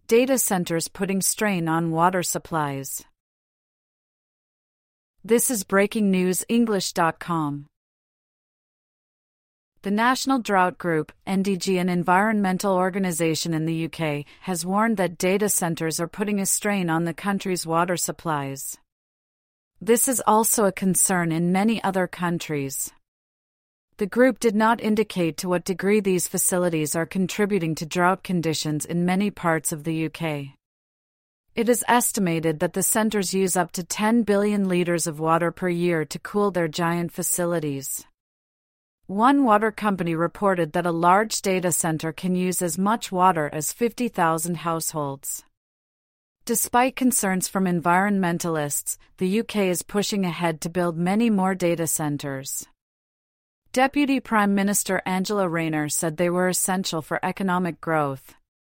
Data centers putting strain on water supplies. This is BreakingNewsEnglish.com. The National Drought Group, NDG, an environmental organization in the UK, has warned that data centers are putting a strain on the country's water supplies. This is also a concern in many other countries. The group did not indicate to what degree these facilities are contributing to drought conditions in many parts of the UK. It is estimated that the centers use up to 10 billion litres of water per year to cool their giant facilities. One water company reported that a large data center can use as much water as 50,000 households. Despite concerns from environmentalists, the UK is pushing ahead to build many more data centers. Deputy Prime Minister Angela Rayner said they were essential for economic growth.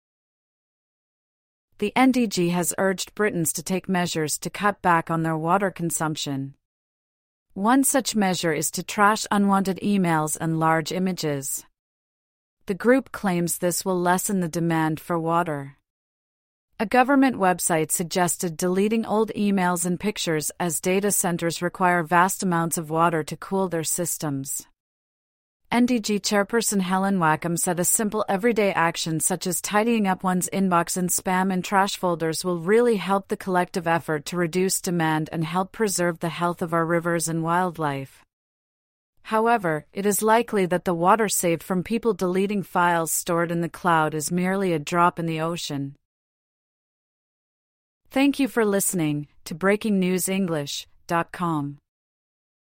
The NDG has urged Britons to take measures to cut back on their water consumption. One such measure is to trash unwanted emails and large images. The group claims this will lessen the demand for water. A government website suggested deleting old emails and pictures as data centers require vast amounts of water to cool their systems. NDG chairperson Helen Wackham said a simple everyday action such as tidying up one's inbox and spam and trash folders will really help the collective effort to reduce demand and help preserve the health of our rivers and wildlife. However, it is likely that the water saved from people deleting files stored in the cloud is merely a drop in the ocean. Thank you for listening to BreakingNewsEnglish.com.